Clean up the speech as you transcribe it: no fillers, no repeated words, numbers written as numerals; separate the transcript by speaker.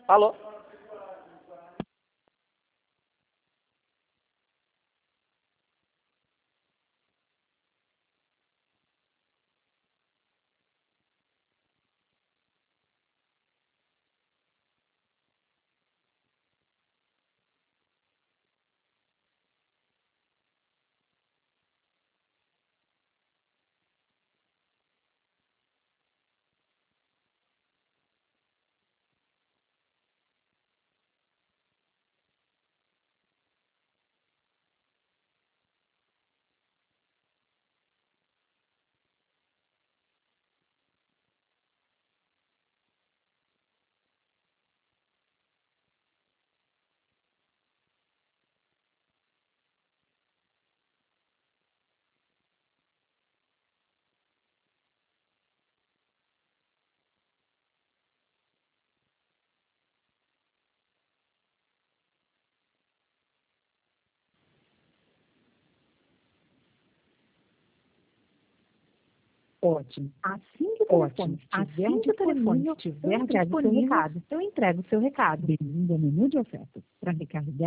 Speaker 1: Alô?
Speaker 2: Ótimo. Assim que o telefone estiver disponível, eu entrego o seu recado. Bem-vindo ao menu de ofertas. Para recarregar